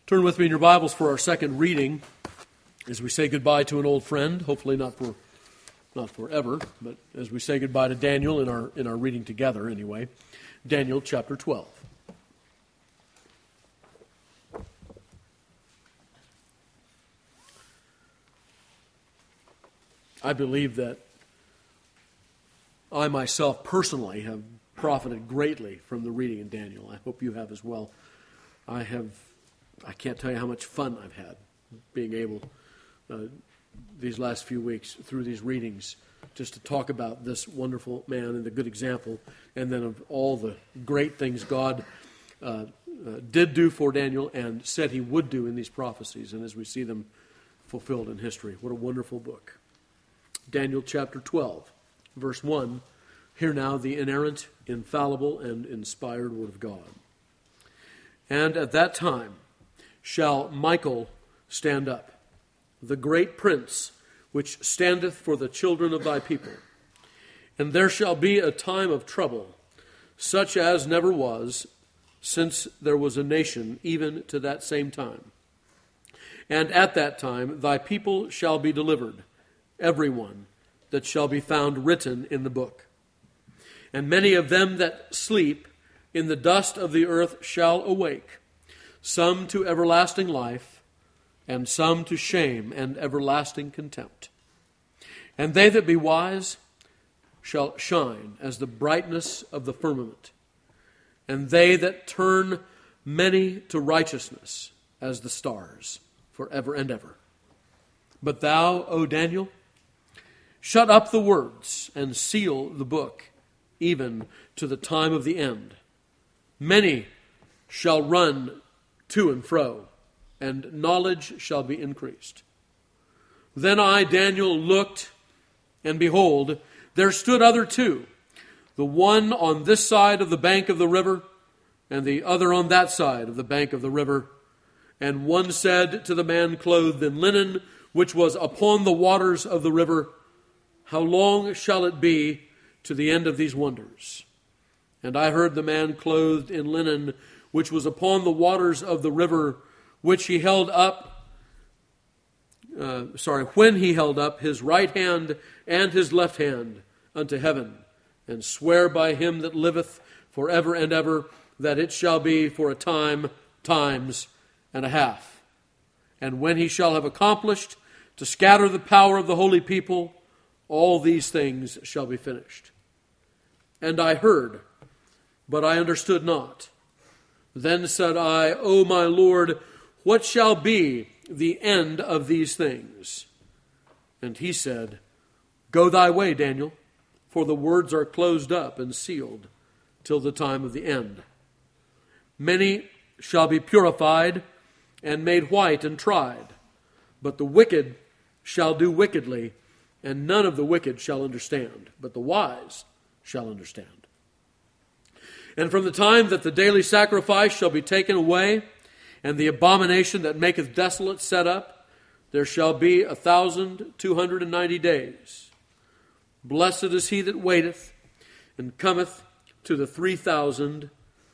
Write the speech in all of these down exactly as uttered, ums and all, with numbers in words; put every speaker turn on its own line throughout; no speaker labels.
Turn with me in your Bibles for our second reading as we say goodbye to an old friend, hopefully not for not forever, but as we say goodbye to Daniel in our in our reading together anyway. Daniel chapter twelve. I believe that I myself personally have profited greatly from the reading in Daniel. I hope you have as well. I have, I can't tell you how much fun I've had being able, uh, these last few weeks, through these readings, just to talk about this wonderful man and the good example, and then of all the great things God uh, uh, did do for Daniel and said he would do in these prophecies, and as we see them fulfilled in history. What a wonderful book. Daniel chapter twelve, verse one. Hear now the inerrant, infallible, and inspired word of God. And at that time shall Michael stand up, the great prince, which standeth for the children of thy people. And there shall be a time of trouble, such as never was, since there was a nation, even to that same time. And at that time thy people shall be delivered, every one that shall be found written in the book. And many of them that sleep in the dust of the earth shall awake, some to everlasting life, and some to shame and everlasting contempt. And they that be wise shall shine as the brightness of the firmament, and they that turn many to righteousness as the stars forever and ever. But thou, O Daniel, shut up the words and seal the book, even to the time of the end. Many shall run to and fro, and knowledge shall be increased. Then I, Daniel, looked, and behold, there stood other two, the one on this side of the bank of the river, and the other on that side of the bank of the river. And one said to the man clothed in linen, which was upon the waters of the river, How long shall it be to the end of these wonders? And I heard the man clothed in linen, which was upon the waters of the river, which he held up, uh, sorry, when he held up his right hand and his left hand unto heaven, and swear by him that liveth forever and ever, that it shall be for a time, times, and a half. And when he shall have accomplished to scatter the power of the holy people, all these things shall be finished. And I heard, but I understood not. Then said I, O my Lord, what shall be the end of these things? And he said, Go thy way, Daniel, for the words are closed up and sealed till the time of the end. Many shall be purified and made white and tried, but the wicked shall do wickedly, and none of the wicked shall understand, but the wise shall understand. And from the time that the daily sacrifice shall be taken away, and the abomination that maketh desolate set up, there shall be a thousand two hundred and ninety days. Blessed is he that waiteth, and cometh to the three thousand,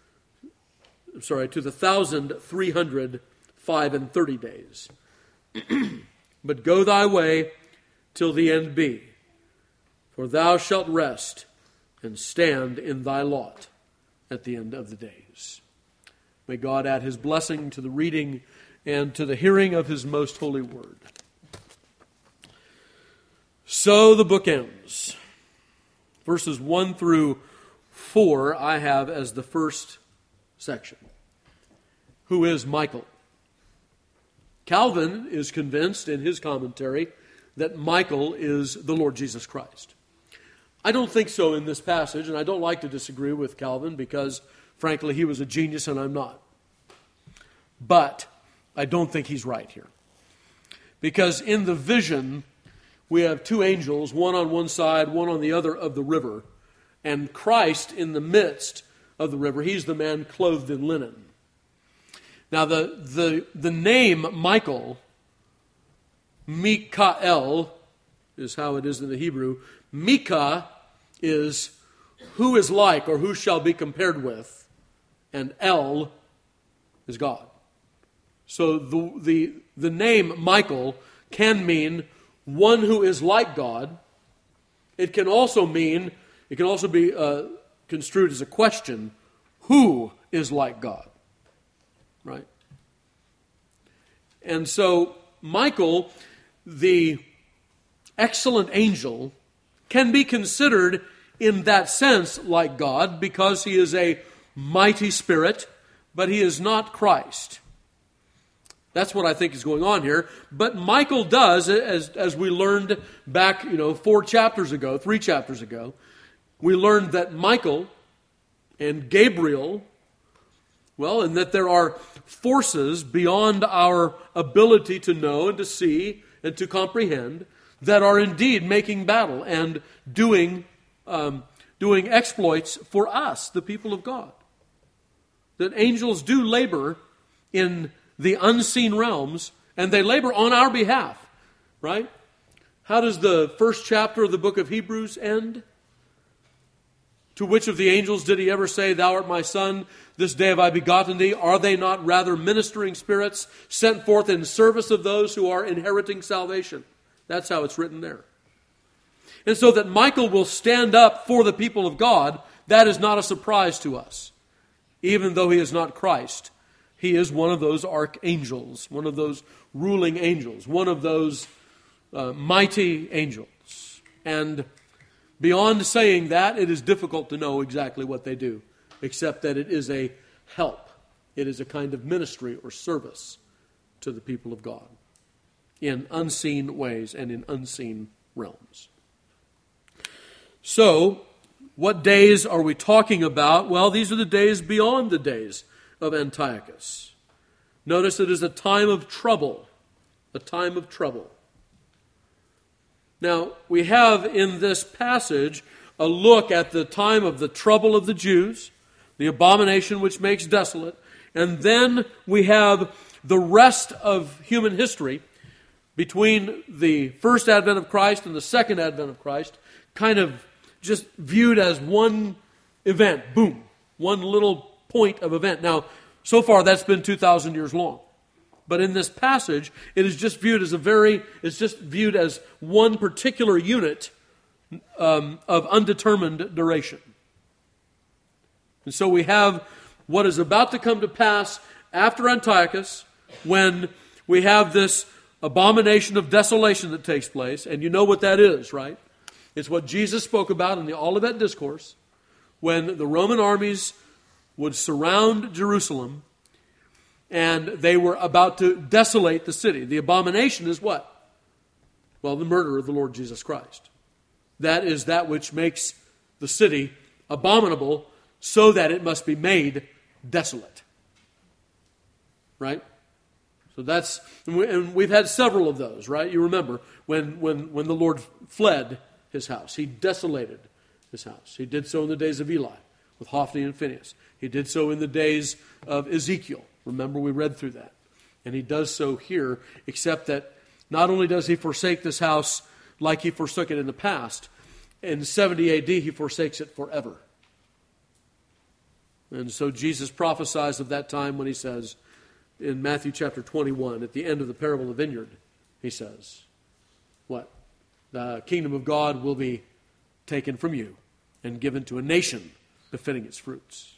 sorry, to the thousand three hundred five and thirty days. But go thy way till the end be, for thou shalt rest and stand in thy lot at the end of the days. May God add his blessing to the reading and to the hearing of his most holy word. So the book ends. Verses one through four I have as the first section. Who is Michael? Calvin is convinced in his commentary that Michael is the Lord Jesus Christ. I don't think so in this passage, and I don't like to disagree with Calvin because, frankly, he was a genius and I'm not. But I don't think he's right here. Because in the vision, we have two angels, one on one side, one on the other of the river, and Christ in the midst of the river. He's the man clothed in linen. Now, the, the, the name Michael, Mikael, is how it is in the Hebrew. Mika is who is like or who shall be compared with, and El is God. So the, the, the name Michael can mean one who is like God. It can also mean, it can also be uh, construed as a question, who is like God? Right? And so Michael, the excellent angel, can be considered in that sense like God because he is a mighty spirit, but he is not Christ. That's what I think is going on here. But Michael does, as, as we learned back, you know, four chapters ago, three chapters ago, we learned that Michael and Gabriel, well, and that there are forces beyond our ability to know and to see and to comprehend that are indeed making battle and doing, um, doing exploits for us, the people of God. That angels do labor in the unseen realms, and they labor on our behalf, right? How does the first chapter of the book of Hebrews end? To which of the angels did he ever say, "Thou art my son, this day have I begotten thee"? Are they not rather ministering spirits sent forth in service of those who are inheriting salvation? That's how it's written there. And so that Michael will stand up for the people of God, that is not a surprise to us. Even though he is not Christ, he is one of those archangels, one of those ruling angels, one of those uh, mighty angels. And beyond saying that, it is difficult to know exactly what they do, except that it is a help. It is a kind of ministry or service to the people of God in unseen ways and in unseen realms. So, what days are we talking about? Well, these are the days beyond the days of Antiochus. Notice it is a time of trouble. A time of trouble. Now, we have in this passage a look at the time of the trouble of the Jews, the abomination which makes desolate, and then we have the rest of human history between the first advent of Christ and the second advent of Christ, kind of just viewed as one event, boom, one little point of event. Now, so far that's been two thousand years long. But in this passage, it is just viewed as a very, it's just viewed as one particular unit um, of undetermined duration. And so we have what is about to come to pass after Antiochus, when we have this abomination of desolation that takes place, and you know what that is, right? It's what Jesus spoke about in the Olivet Discourse, when the Roman armies would surround Jerusalem, and they were about to desolate the city. The abomination is what? Well, the murder of the Lord Jesus Christ. That is that which makes the city abominable, so that it must be made desolate. Right? So that's, and we've had several of those, right? You remember when, when, when the Lord fled his house. He desolated his house. He did so in the days of Eli with Hophni and Phinehas. He did so in the days of Ezekiel. Remember, we read through that. And he does so here, except that not only does he forsake this house like he forsook it in the past, in seventy A D he forsakes it forever. And so Jesus prophesies of that time when he says, in Matthew chapter twenty-one, at the end of the parable of the vineyard, he says, what? The kingdom of God will be taken from you and given to a nation befitting its fruits.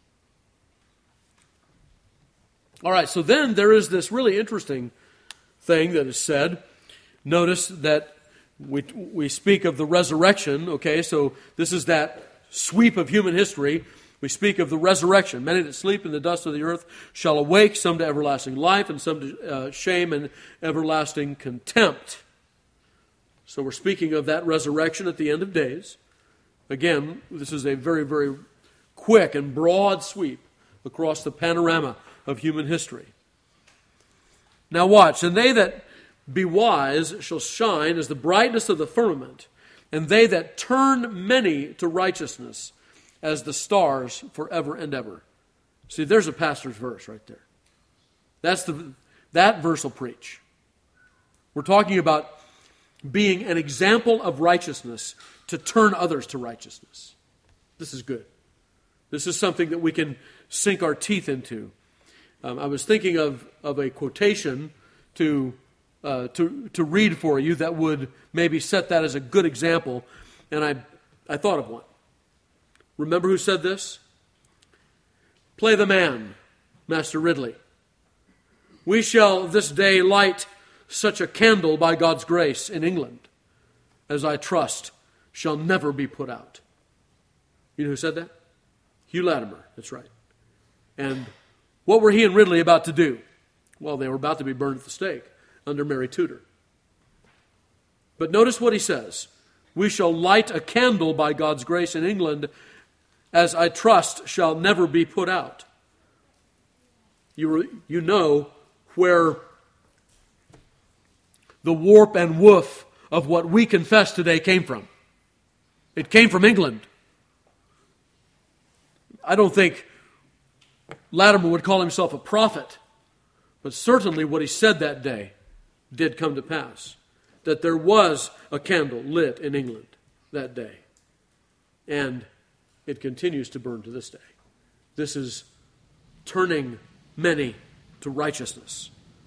All right, so then there is this really interesting thing that is said. Notice that we we speak of the resurrection, okay? So this is that sweep of human history. We speak of the resurrection. Many that sleep in the dust of the earth shall awake, some to everlasting life, and some to uh, shame and everlasting contempt. So we're speaking of that resurrection at the end of days. Again, this is a very, very quick and broad sweep across the panorama of human history. Now watch, and they that be wise shall shine as the brightness of the firmament, and they that turn many to righteousness as the stars forever and ever. See, there's a pastor's verse right there. That's the that verse will preach. We're talking about being an example of righteousness to turn others to righteousness. This is good. This is something that we can sink our teeth into. Um, I was thinking of, of a quotation to, uh, to, to read for you that would maybe set that as a good example, and I, I thought of one. Remember who said this? Play the man, Master Ridley. We shall this day light such a candle by God's grace in England as I trust shall never be put out. You know who said that? Hugh Latimer, that's right. And what were he and Ridley about to do? Well, they were about to be burned at the stake under Mary Tudor. But notice what he says. We shall light a candle by God's grace in England as I trust shall never be put out. You, you know where the warp and woof of what we confess today came from. It came from England. I don't think Latimer would call himself a prophet, but certainly what he said that day did come to pass. That there was a candle lit in England that day. And it continues to burn to this day. This is turning many to righteousness.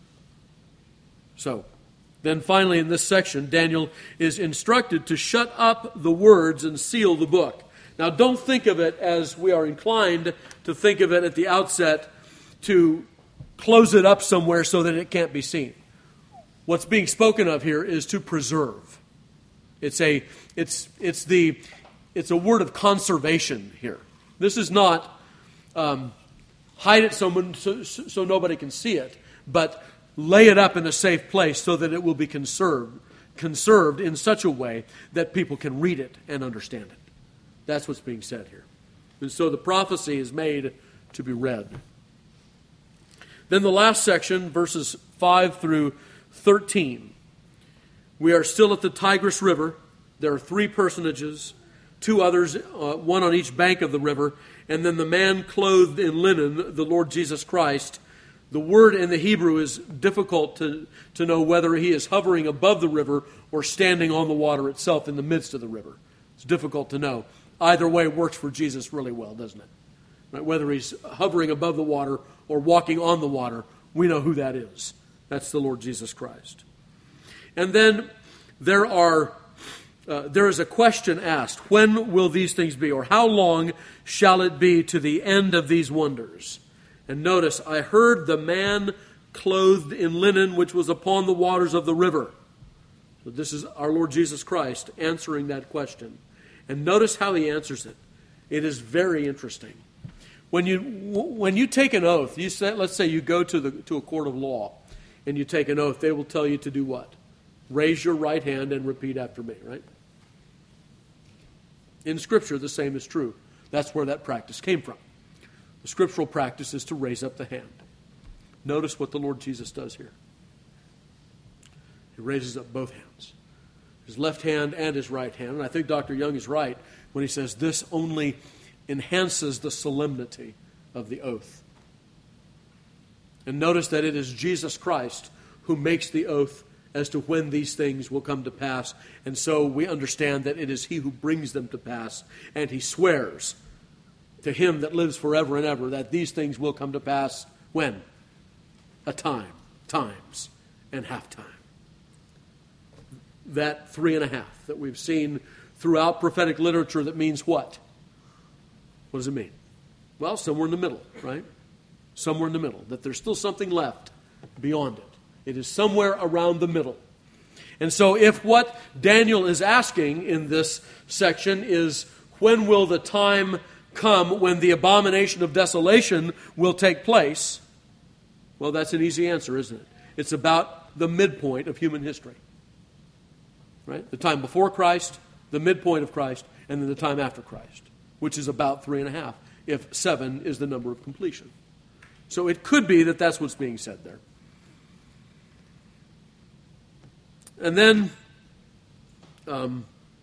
So, then finally in this section, Daniel is instructed to shut up the words and seal the book. Now, don't think of it as we are inclined to think of it at the outset to close it up somewhere so that it can't be seen. What's being spoken of here is to preserve. It's a it's it's the it's a word of conservation here. This is not um, hide it someone so, so nobody can see it, but lay it up in a safe place so that it will be conserved conserved in such a way that people can read it and understand it. That's what's being said here. And so the prophecy is made to be read. Then the last section, verses five through thirteen. We are still at the Tigris River. There are three personages, two others, uh, one on each bank of the river, and then the man clothed in linen, the Lord Jesus Christ. The word in the Hebrew is difficult to, to know whether he is hovering above the river or standing on the water itself in the midst of the river. It's difficult to know. Either way works for Jesus really well, doesn't it? Right? Whether he's hovering above the water or walking on the water, we know who that is. That's the Lord Jesus Christ. And then there are uh, there is a question asked: when will these things be, or how long shall it be to the end of these wonders? And notice, I heard the man clothed in linen which was upon the waters of the river. So this is our Lord Jesus Christ answering that question. And notice how he answers it. It is very interesting. When you when you take an oath, you say, let's say you go to the to a court of law and you take an oath, they will tell you to do what? Raise your right hand and repeat after me, right? In Scripture, the same is true. That's where that practice came from. The scriptural practice is to raise up the hand. Notice what the Lord Jesus does here. He raises up both hands. His left hand and his right hand. And I think Doctor Young is right when he says this only enhances the solemnity of the oath. And notice that it is Jesus Christ who makes the oath as to when these things will come to pass. And so we understand that it is he who brings them to pass. And he swears to him that lives forever and ever that these things will come to pass when? A time, times, and half time. That three and a half that we've seen throughout prophetic literature that means what? What does it mean? Well, somewhere in the middle, right? Somewhere in the middle. That there's still something left beyond it. It is somewhere around the middle. And so if what Daniel is asking in this section is, when will the time come when the abomination of desolation will take place? Well, that's an easy answer, isn't it? It's about the midpoint of human history. Right? The time before Christ, the midpoint of Christ, and then the time after Christ, which is about three and a half, if seven is the number of completion. So it could be that that's what's being said there. And then um,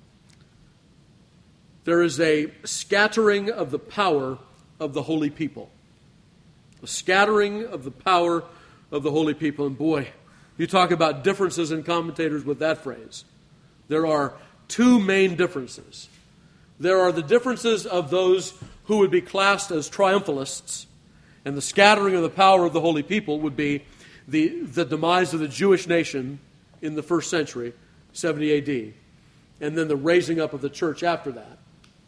there is a scattering of the power of the holy people. A scattering of the power of the holy people. And boy, you talk about differences in commentators with that phrase. There are two main differences. There are the differences of those who would be classed as triumphalists, And the scattering of the power of the holy people would be the, the demise of the Jewish nation in the first century, seventy A D, and then the raising up of the church after that.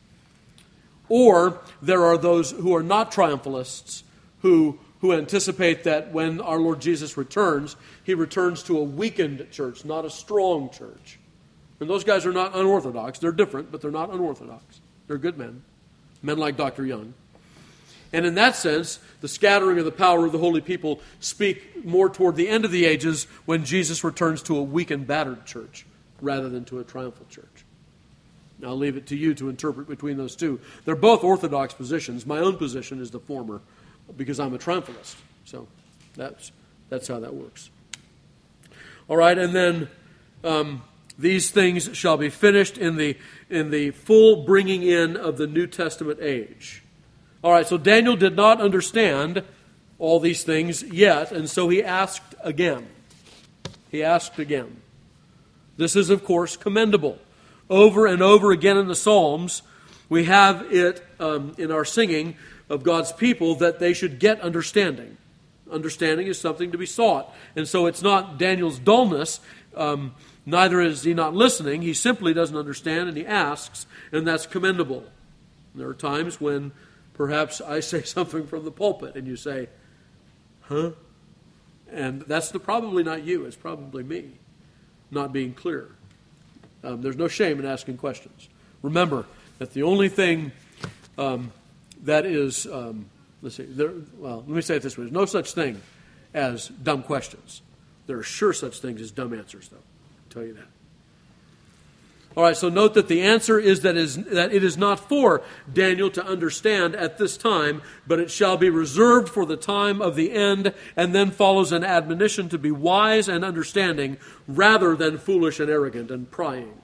Or there are those who are not triumphalists who, who anticipate that when our Lord Jesus returns, he returns to a weakened church, not a strong church. And those guys are not unorthodox. They're different, but they're not unorthodox. They're good men, men like Doctor Young. And in that sense, the scattering of the power of the holy people speak more toward the end of the ages when Jesus returns to a weak and battered church rather than to a triumphal church. Now, I'll leave it to you to interpret between those two. They're both orthodox positions. My own position is the former because I'm a triumphalist. So that's that's how that works. All right, and then um, these things shall be finished in the in the full bringing in of the New Testament age. All right, so Daniel did not understand all these things yet, and so he asked again. He asked again. This is, of course, commendable. Over and over again in the Psalms, we have it um, in our singing of God's people that they should get understanding. Understanding is something to be sought. And so it's not Daniel's dullness, um, neither is he not listening. He simply doesn't understand, and he asks, and that's commendable. There are times when perhaps I say something from the pulpit, and you say, huh? And that's the, probably not you, it's probably me, not being clear. Um, there's no shame in asking questions. Remember that the only thing um, that is, um, let's see, there, well, let me say it this way. There's no such thing as dumb questions. There are sure such things as dumb answers, though. I'll tell you that. All right, so note that the answer is that, is that it is not for Daniel to understand at this time, but it shall be reserved for the time of the end, and then follows an admonition to be wise and understanding rather than foolish and arrogant and prying.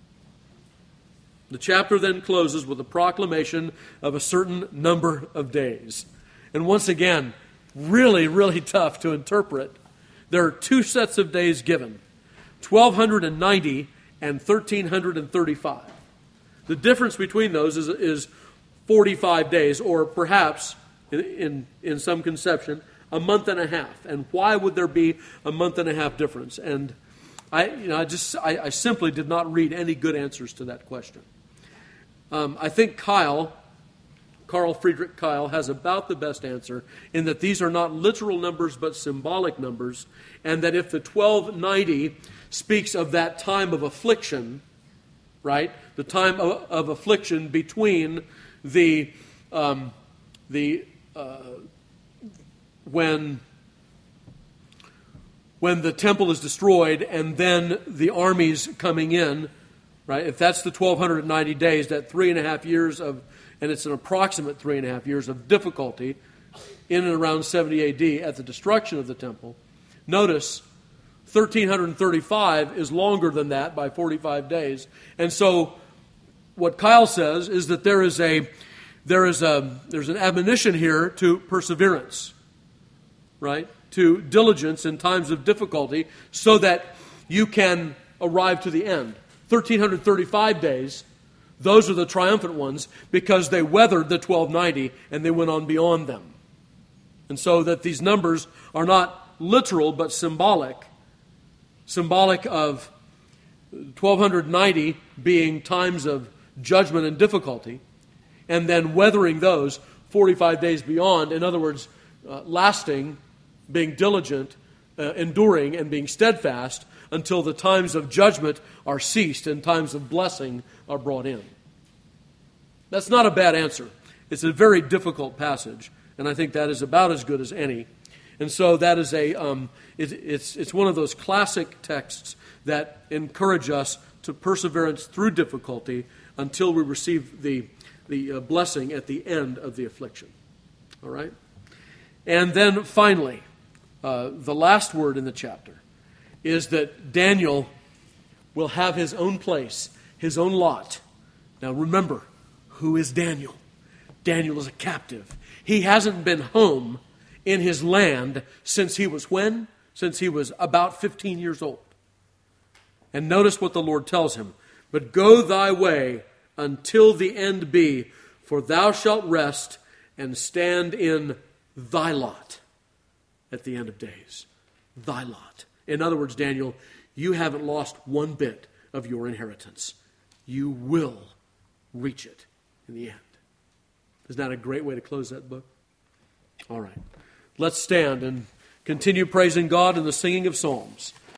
The chapter then closes with a proclamation of a certain number of days. And once again, really, really tough to interpret. There are two sets of days given, twelve ninety and thirteen thirty-five. The difference between those is, is forty-five days, or perhaps, in, in, in some conception, a month and a half. And why would there be a month and a half difference? And I, you know, I just, I, I simply did not read any good answers to that question. Um, I think Kyle, Carl Friedrich Kyle, has about the best answer in that these are not literal numbers but symbolic numbers, and that if the twelve ninety speaks of that time of affliction, right? The time of, of affliction between the um, the uh, when when the temple is destroyed and then the armies coming in, right? If that's the twelve ninety days, that three and a half years of, and it's an approximate three and a half years of difficulty in and around seventy A D at the destruction of the temple. Notice thirteen thirty-five is longer than that by forty-five days. And so what Kyle says is that there is a there is a there's an admonition here to perseverance, right? To diligence in times of difficulty so that you can arrive to the end. thirteen thirty-five days, those are the triumphant ones because they weathered the twelve ninety and they went on beyond them. And so that these numbers are not literal but symbolic. Symbolic of twelve ninety being times of judgment and difficulty, and then weathering those forty-five days beyond. In other words, uh, lasting, being diligent, uh, enduring, and being steadfast until the times of judgment are ceased and times of blessing are brought in. That's not a bad answer. It's a very difficult passage, and I think that is about as good as any. And so that is a um, it, it's it's one of those classic texts that encourage us to perseverance through difficulty until we receive the the uh, blessing at the end of the affliction. All right, and then finally, uh, the last word in the chapter is that Daniel will have his own place, his own lot. Now remember, who is Daniel? Daniel is a captive. He hasn't been home in his land since he was when? Since he was about fifteen years old. And notice what the Lord tells him. But go thy way until the end be, for thou shalt rest and stand in thy lot at the end of days. Thy lot. In other words, Daniel, you haven't lost one bit of your inheritance. You will reach it in the end. Isn't that a great way to close that book? All right. Let's stand and continue praising God in the singing of psalms.